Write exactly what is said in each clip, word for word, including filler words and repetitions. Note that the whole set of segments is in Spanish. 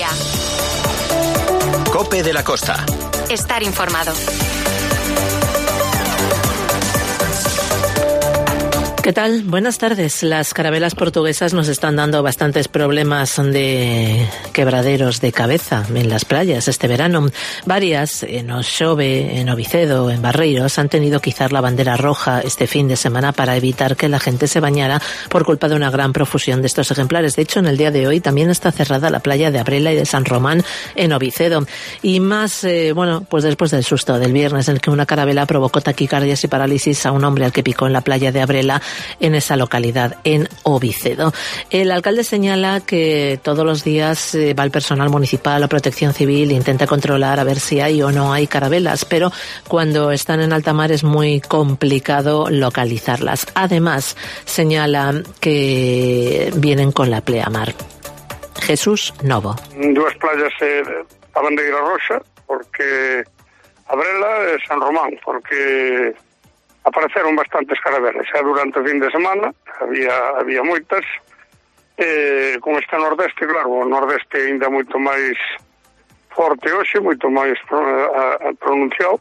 día. COPE de la Costa. Estar informado. ¿Qué tal? Buenas tardes. Las carabelas portuguesas nos están dando bastantes problemas de quebraderos de cabeza en las playas este verano. Varias, en Oxove, en Ovicedo, en Barreiros, han tenido que izar la bandera roja este fin de semana para evitar que la gente se bañara por culpa de una gran profusión de estos ejemplares. De hecho, en el día de hoy también está cerrada la playa de Abrela y de San Román en Ovicedo. Y más, eh, bueno, pues después del susto del viernes en el que una carabela provocó taquicardias y parálisis a un hombre al que picó en la playa de Abrela, en esa localidad, en Ovicedo. El alcalde señala que todos los días eh, va el personal municipal o protección civil e intenta controlar a ver si hay o no hay carabelas, pero cuando están en alta mar es muy complicado localizarlas. Además, señala que vienen con la pleamar. Jesús Novo. Dúas playas eh, a bandeira roxa, porque Abrela e San Román, porque apareceron bastantes carabelas xa durante o fin de semana, había había moitas, eh, con este nordeste, claro, o nordeste ainda moito máis forte hoxe, moito máis pronunciado,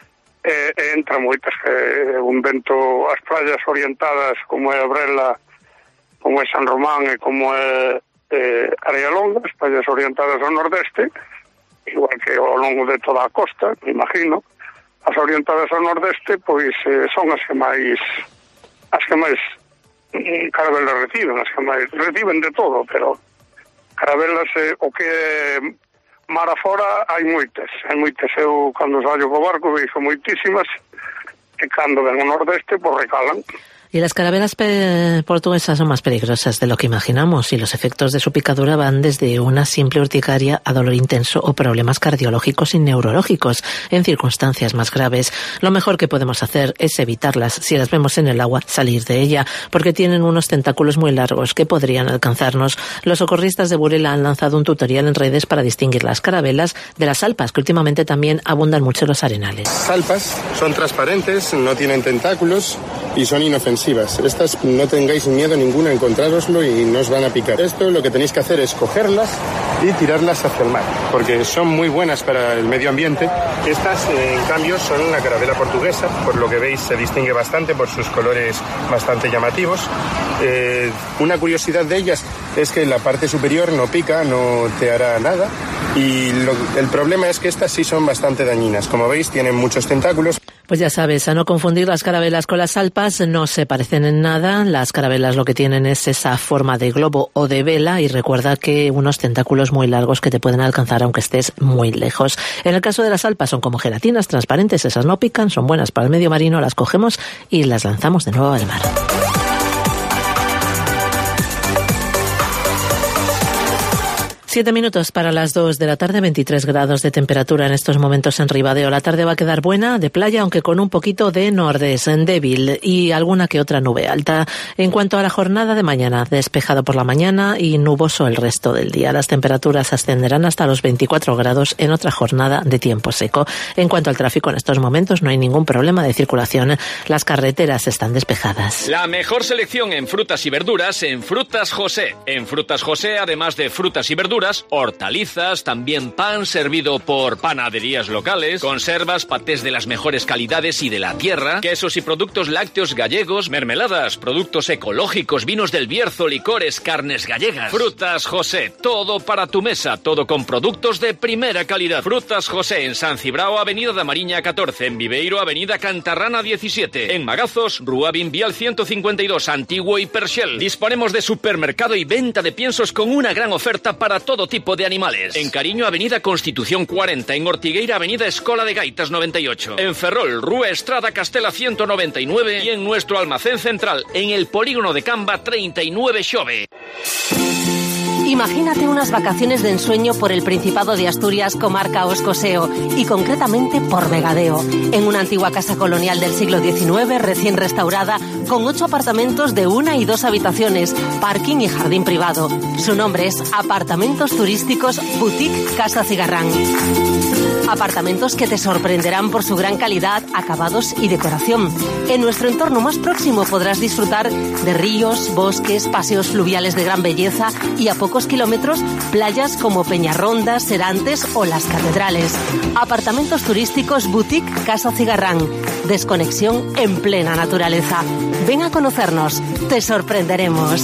e eh, entra moitas, eh, un vento, as playas orientadas como é Abrela, como é San Román e como é eh, Area Longa, as playas orientadas ao nordeste, igual que ao longo de toda a costa, me imagino. As orientadas ao nordeste, pois, eh, son as que máis as que máis mm, carabelas reciben, as que máis reciben de todo, pero carabelas, eh, o que mar afora hai moitas, hai moitas. Eu, cando sallo co barco, veixo moitísimas, e cando ven ao nordeste, pois recalan. Y las carabelas pe- portuguesas son más peligrosas de lo que imaginamos y los efectos de su picadura van desde una simple urticaria a dolor intenso o problemas cardiológicos y neurológicos. En circunstancias más graves, lo mejor que podemos hacer es evitarlas. Si las vemos en el agua, salir de ella, porque tienen unos tentáculos muy largos que podrían alcanzarnos. Los socorristas de Burela han lanzado un tutorial en redes para distinguir las carabelas de las salpas, que últimamente también abundan mucho en los arenales. Salpas son transparentes, no tienen tentáculos y son inofensivas. Estas no tengáis miedo ninguno a encontrároslo y no os van a picar. Esto lo que tenéis que hacer es cogerlas y tirarlas hacia el mar, porque son muy buenas para el medio ambiente. Estas, en cambio, son una carabela portuguesa, por lo que veis se distingue bastante por sus colores bastante llamativos. Eh, una curiosidad de ellas es que la parte superior no pica, no te hará nada, y lo, el problema es que estas sí son bastante dañinas. Como veis, tienen muchos tentáculos. Pues ya sabes, a no confundir las carabelas con las salpas, no se parecen en nada. Las carabelas lo que tienen es esa forma de globo o de vela y recuerda que unos tentáculos muy largos que te pueden alcanzar aunque estés muy lejos. En el caso de las salpas son como gelatinas transparentes, esas no pican, son buenas para el medio marino, las cogemos y las lanzamos de nuevo al mar. Siete minutos para las dos de la tarde, veintitrés grados de temperatura en estos momentos en Ribadeo. La tarde va a quedar buena, de playa, aunque con un poquito de nordés, en débil y alguna que otra nube alta. En cuanto a la jornada de mañana, despejado por la mañana y nuboso el resto del día. Las temperaturas ascenderán hasta los veinticuatro grados en otra jornada de tiempo seco. En cuanto al tráfico, en estos momentos no hay ningún problema de circulación. Las carreteras están despejadas. La mejor selección en frutas y verduras en Frutas José. En Frutas José, además de frutas y verduras, hortalizas, también pan servido por panaderías locales, conservas, patés de las mejores calidades y de la tierra, quesos y productos lácteos gallegos, mermeladas, productos ecológicos, vinos del Bierzo, licores, carnes gallegas. Frutas José, todo para tu mesa, todo con productos de primera calidad. Frutas José en San Cibrao, Avenida da Mariña catorce, en Viveiro, Avenida Cantarrana diecisiete, en Magazos, Rúa Bimbial ciento cincuenta y dos, Antiguo y Perxel. Disponemos de supermercado y venta de piensos con una gran oferta para todo tipo de animales. En Cariño, Avenida Constitución cuarenta, en Ortigueira, Avenida Escola de Gaitas noventa y ocho, en Ferrol, Rúa Estrada Castela ciento noventa y nueve y en nuestro almacén central, en el Polígono de Camba treinta y nueve Xove. Imagínate unas vacaciones de ensueño por el Principado de Asturias, comarca Oscoseo, y concretamente por Vegadeo, en una antigua casa colonial del siglo diecinueve recién restaurada, con ocho apartamentos de una y dos habitaciones, parking y jardín privado. Su nombre es Apartamentos Turísticos Boutique Casa Cigarrán. Apartamentos que te sorprenderán por su gran calidad, acabados y decoración. En nuestro entorno más próximo podrás disfrutar de ríos, bosques, paseos fluviales de gran belleza y a pocos kilómetros playas como Peñarronda, Serantes o Las Catedrales. Apartamentos turísticos Boutique Casa Cigarrán. Desconexión en plena naturaleza. Ven a conocernos, te sorprenderemos.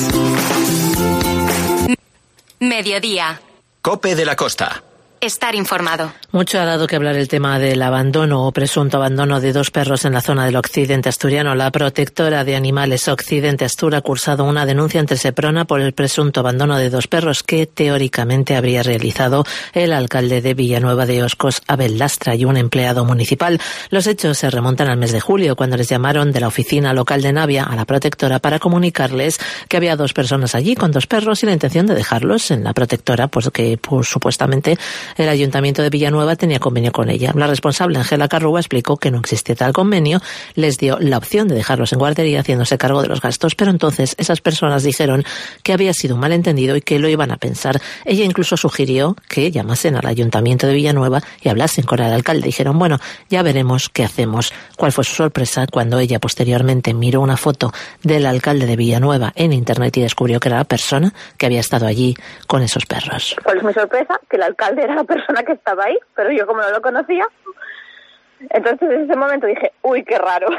Mediodía. COPE de la Costa. Estar informado. Mucho ha dado que hablar el tema del abandono o presunto abandono de dos perros en la zona del occidente asturiano. La protectora de animales Occidente Astur ha cursado una denuncia ante Seprona por el presunto abandono de dos perros que teóricamente habría realizado el alcalde de Villanueva de Oscos, Abel Lastra, y un empleado municipal. Los hechos se remontan al mes de julio, cuando les llamaron de la oficina local de Navia a la protectora para comunicarles que había dos personas allí con dos perros y la intención de dejarlos en la protectora, pues que pues, supuestamente el Ayuntamiento de Villanueva tenía convenio con ella. La responsable, Ángela Carrúa, explicó que no existía tal convenio, les dio la opción de dejarlos en guardería haciéndose cargo de los gastos, pero entonces esas personas dijeron que había sido un malentendido y que lo iban a pensar. Ella incluso sugirió que llamasen al Ayuntamiento de Villanueva y hablasen con el alcalde. Dijeron, bueno, ya veremos qué hacemos. ¿Cuál fue su sorpresa cuando ella posteriormente miró una foto del alcalde de Villanueva en internet y descubrió que era la persona que había estado allí con esos perros? ¿Cuál es mi sorpresa? Que el alcalde era la persona que estaba ahí, pero yo como no lo conocía, entonces en ese momento dije, uy, qué raro.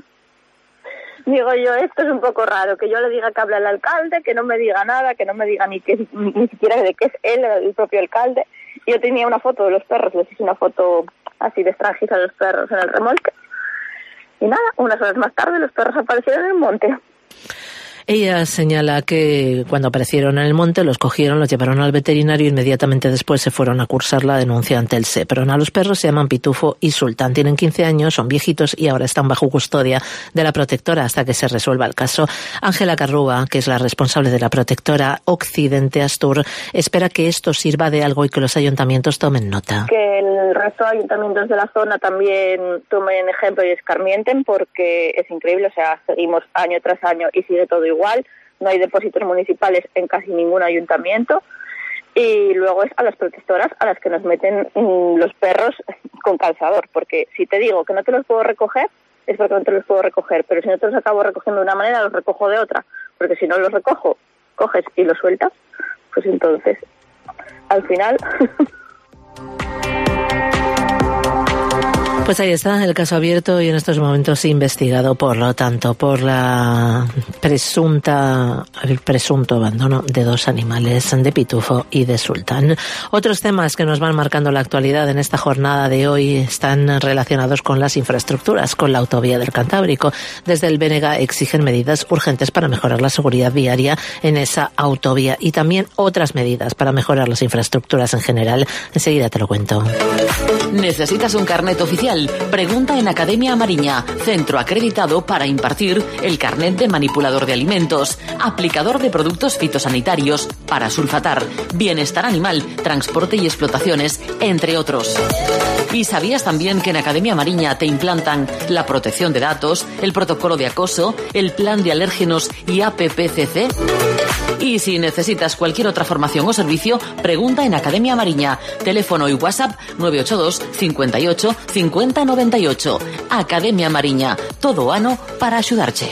Digo yo, esto es un poco raro, que yo le diga que habla el alcalde, que no me diga nada, que no me diga ni que ni siquiera de qué es él, el propio alcalde. Y yo tenía una foto de los perros, les hice una foto así de extranjista de los perros en el remolque. Y nada, unas horas más tarde los perros aparecieron en el monte. Ella señala que cuando aparecieron en el monte los cogieron, los llevaron al veterinario y inmediatamente después se fueron a cursar la denuncia ante el Seprona. Los perros se llaman Pitufo y Sultán, tienen quince años, son viejitos y ahora están bajo custodia de la protectora hasta que se resuelva el caso. Ángela Carrúa, que es la responsable de la protectora Occidente Astur, espera que esto sirva de algo y que los ayuntamientos tomen nota. Que el resto de ayuntamientos de la zona también tomen ejemplo y escarmienten, porque es increíble, o sea, seguimos año tras año y sigue todo igual, no hay depósitos municipales en casi ningún ayuntamiento, y luego es a las protectoras a las que nos meten mmm, los perros con calzador, porque si te digo que no te los puedo recoger, es porque no te los puedo recoger, pero si no te los acabo recogiendo de una manera, los recojo de otra, porque si no los recojo, coges y los sueltas, pues entonces, al final... Pues ahí está el caso abierto y en estos momentos investigado, por lo tanto, por la presunta, el presunto abandono de dos animales, de Pitufo y de Sultán. Otros temas que nos van marcando la actualidad en esta jornada de hoy están relacionados con las infraestructuras, con la autovía del Cantábrico. Desde el B N G exigen medidas urgentes para mejorar la seguridad viaria en esa autovía y también otras medidas para mejorar las infraestructuras en general. Enseguida te lo cuento. ¿Necesitas un carnet oficial? Pregunta en Academia Mariña, centro acreditado para impartir el carnet de manipulador de alimentos, aplicador de productos fitosanitarios, para sulfatar, bienestar animal, transporte y explotaciones, entre otros. ¿Y sabías también que en Academia Mariña te implantan la protección de datos, el protocolo de acoso, el plan de alérgenos y A P P C C? Y si necesitas cualquier otra formación o servicio, pregunta en Academia Mariña. Teléfono y WhatsApp nueve ocho dos, cincuenta y ocho, cincuenta noventa y ocho. Academia Mariña. Todo ano para ayudarte.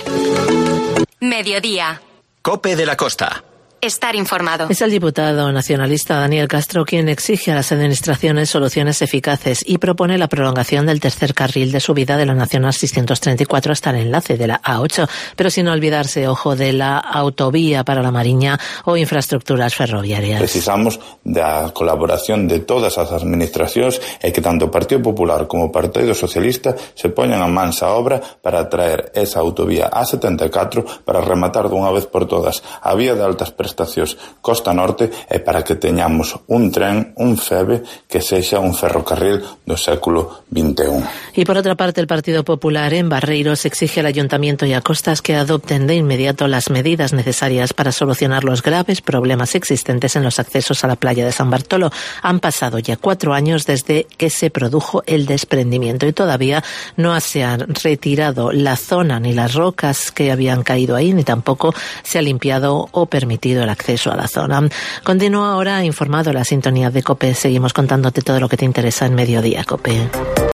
Mediodía. COPE de la Costa. Estar informado. Es el diputado nacionalista Daniel Castro quien exige a las administraciones soluciones eficaces y propone la prolongación del tercer carril de subida de la Nacional seiscientos treinta y cuatro hasta el enlace de la A ocho, pero sin olvidarse, ojo, de la autovía para la Mariña o infraestructuras ferroviarias. Precisamos da colaboración de todas as administracións e que tanto o Partido Popular como o Partido Socialista se poñan a mansa obra para traer esa autovía A setenta e catro para rematar dunha vez por todas a vía de altas prestacións estacións Costa Norte e para que teñamos un tren, un FEBE, que sexa un ferrocarril do século vinte e un. Y por otra parte, el Partido Popular en Barreiros exige al Ayuntamiento y a Costas que adopten de inmediato las medidas necesarias para solucionar los graves problemas existentes en los accesos a la playa de San Bartolo. Han pasado ya cuatro años desde que se produjo el desprendimiento y todavía no se han retirado la zona ni las rocas que habían caído ahí, ni tampoco se ha limpiado o permitido el acceso a la zona. Continúa ahora informado la sintonía de COPE. Seguimos contándote todo lo que te interesa en Mediodía, COPE.